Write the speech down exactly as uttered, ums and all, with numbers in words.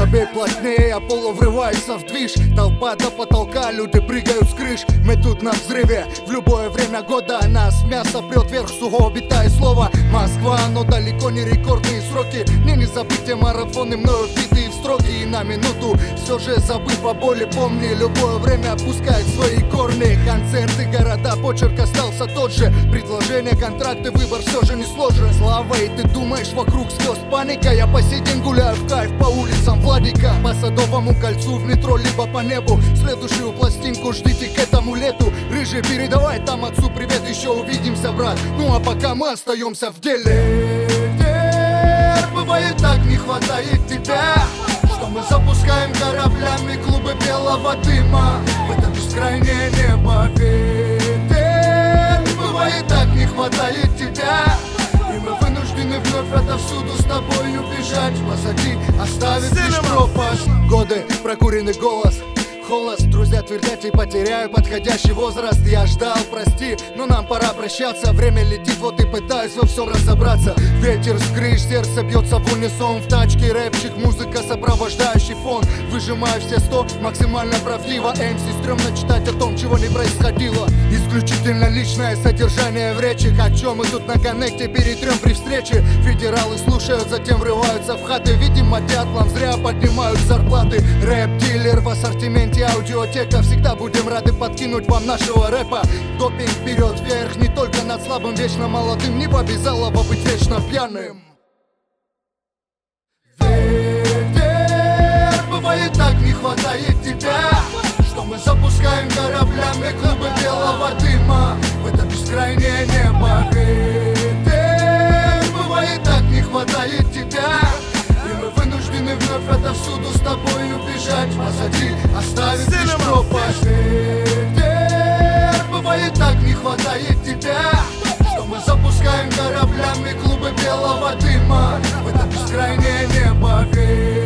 Забей плотнее, а пол врывается в движ. Толпа до потолка, люди прыгают с крыш. Мы тут на взрыве, в любое время года. Нас мясо прет вверх, сугубо и слово Москва, но далеко не рекордные сроки. Мне не забыть марафоны, мною вбитые в строки. И на минуту, все же забыв о боли, помни, любое время опускает свои корни. Концерты, города, почерк остался тот же. Предложения, контракты, выбор все же не сложен. Слава, и ты думаешь, вокруг слез паника. Я по сей день гуляю в кайф по улицам Владика, по Садовому кольцу, в метро, либо по небу. Следующую пластинку ждите к этому лету. Рыжий, передавай там отцу привет, еще увидимся, брат. Ну а пока мы остаемся в деле. Бывает, так не хватает тебя, что мы запускаем кораблями клубы белого дыма в это бескрайнее небо. Ветер, бывает, так не хватает тебя, и мы вынуждены вновь отовсюду с тобой убежать. Позади оставить лишь пропасть. Годы, прокуренный голос, холост, друзья твердят и потеряю подходящий возраст. Я ждал, прости, но нам пора прощаться. Время летит, вот и пытаюсь во всем разобраться. Ветер с крыш, сердце бьется в унисон. В тачке рэпчик, музыка, сопровождающий фон. Выжимаю все сто, максимально правдиво. эм си стрёмно читать о том, чего не происходило. Исключительно личное содержание в речи. О чем мы тут на коннекте перетрем при встрече. Федералы слушают, затем врываются в хаты. Видимо, дятлам зря поднимают зарплаты. Рэп-дилер в ассортименте, аудиотека. Всегда будем рады подкинуть вам нашего рэпа. Допинг вперед вверх, не только над слабым, вечно молодым. Не обязало бы быть вечно пьяным. Ветер, бывает, так не хватает тебя, что мы запускаем кораблями клубы белого дыма в это бескрайнее небо. Ветер, бывает, так не хватает тебя, и мы вынуждены вновь отовсюду с тобой убежать. Позади оставить лишь пропасть. Ветер, бывает, так не хватает тебя, что мы запускаем кораблями клубы белого дыма в это бескрайнее небо.